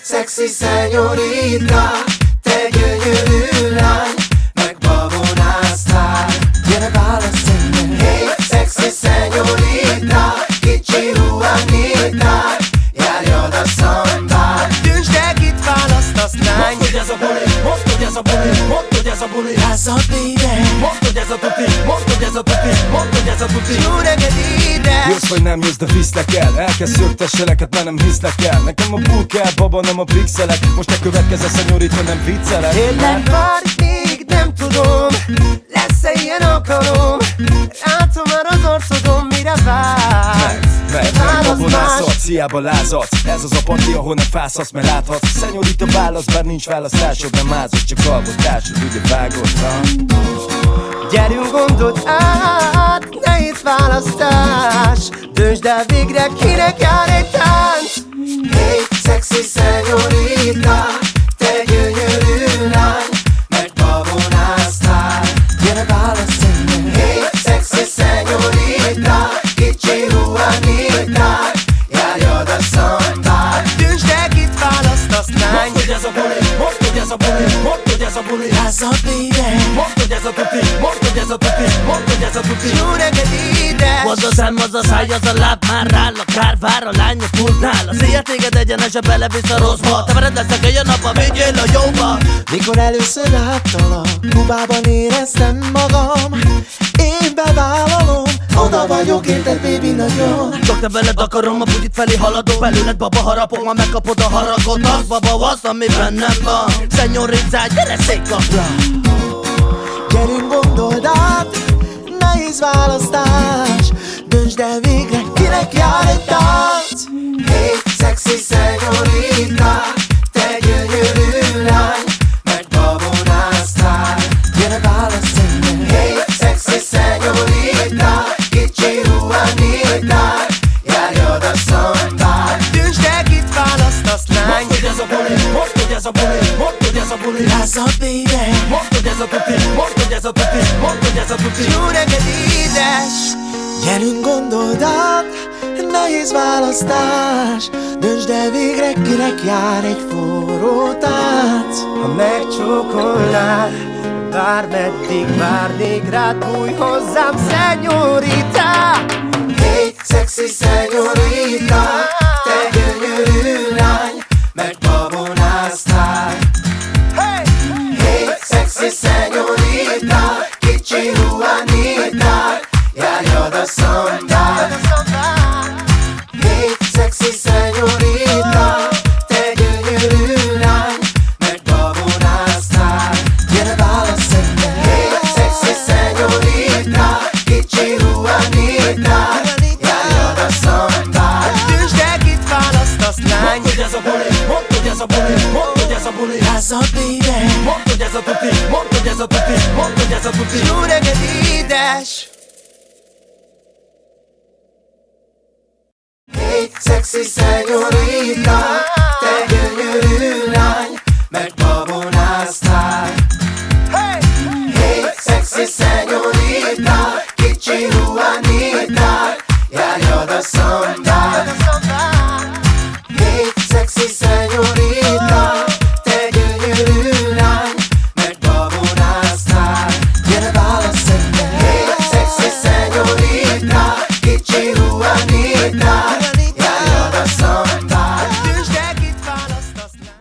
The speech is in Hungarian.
Sexy szenyorita, te gyönyörű lány, megbabonáztál. Gyere válasz engem. Hey, sexy szenyorita, kicsi Juanita, járjad a szambát. Döntsd el, kit választasz, lány. Mondd, hogy ez a buli, mondd, hogy ez a buli, mondd, hogy ez a buli. Lázad, baby. Mondd, hogy ez a tuti, mondd, hogy ez a tuti, mondd, hogy ez a tuti. Jó regged édes. Jössz vagy nem jössz, de viszlek el. Elkezd szöktesseleket, mert nem hiszlek el. Nekem a bull kell, baba, nem a pixelek. Most te következz, szenyorita, nem viccelek. Tényleg várj még, nem tudom, lesz-e ilyen alkalom. Látom már az arcodon, mire vársz. Meg babonázhatsz, hiába lázadsz. Ez az a parti, ahol nem fászhatsz, mert láthatsz. Szenyorita válasz, bár nincs választásod, nem mázod, csak alkotásod, ugye vágod, ha? Gyerünk, gondold át, nehéz választás. Döntsd el végre, kinek jár egy tánc. Hey, sexy szenyorita, te gyönyörű lány, megbabonáztál. Gyere válasz engem. Hey, sexy szenyorita, kicsi Juanita, járjad a szambát. Döntsd el, kit választasz, lány. Mondd, hogy ez a buli, mondd, hogy ez a buli, mondd, hogy ez a buli. Lázad, baby. Mondd, hogy ez a tuti, mondd, hogy ez a tuti, mondd, hogy ez a tuti. Jó regged édes. Az a szem, az a száj, az a láb már ráll. A kár vár, a lány a pultnál. A szél téged egyenesen belevisz a rosszba. Te vered leszek egy nap, a vigyél a jóba. Mikor először láttalak, Kubában éreztem magam. Én bevállalom, oda vagyok érted, baby, nagyon. Csak te veled akarom, a bugyit felé haladok. Belőled baba harapok, ma megkapod a haragot. Az baba az, ami bennem van. Szenyorita, gyere székkapra. Gyerünk, gondold át, nehéz választás. Döntsd el végre, kinek jár egy tánc. Hey, sexy szenyorita, te gyönyörű lány, megbabonáztál. Gyere válasz engem. Hey, sexy szenyorita, kicsi Juanita, járjad a szambát. Döntsd el, kit választasz, lány. Mondd, hogy ez a buli, mondd, hogy ez a buli, mondd, hogy ez a buli. Lázad, baby. Mondd, hogy ez a tuti, mondd, hogy ez a tuti, mondd, hogy ez a tuti. Jó regged édes. Gyerünk, gondold át, nehéz választás. Döntsd el végre, kinek jár egy forró tánc. Ha megcsókolnád, bármeddig várnék rád, bújj hozzám, szenyorita. Hey, sexy szenyorita, te gyönyörű lány, megbabonáztál. Hey, sexy szenyorita, kicsi Juanita, járjad a szambát. Hey, sexy szenyorita, te gyönyörű lány, megbabonáztál. Gyere válasz engem. Hey, sexy szenyorita, kicsi Juanita, járjad a szambát. Döntsd el, kit választasz, lány. Mondd, hogy ez a buli, mondd, hogy ez a buli, mondd, hogy ez a buli. Lázad, baby. Mondd, hogy ez a tuti, mondd, hogy ez a tuti, mondd, hogy ez a tuti. Jó regged édes. Hey, sexy szenyorita, te gyönyörű lány, megbabonáztál. Hey, sexy szenyorita, kicsi Juanita, járjad a szambát. Hey, sexy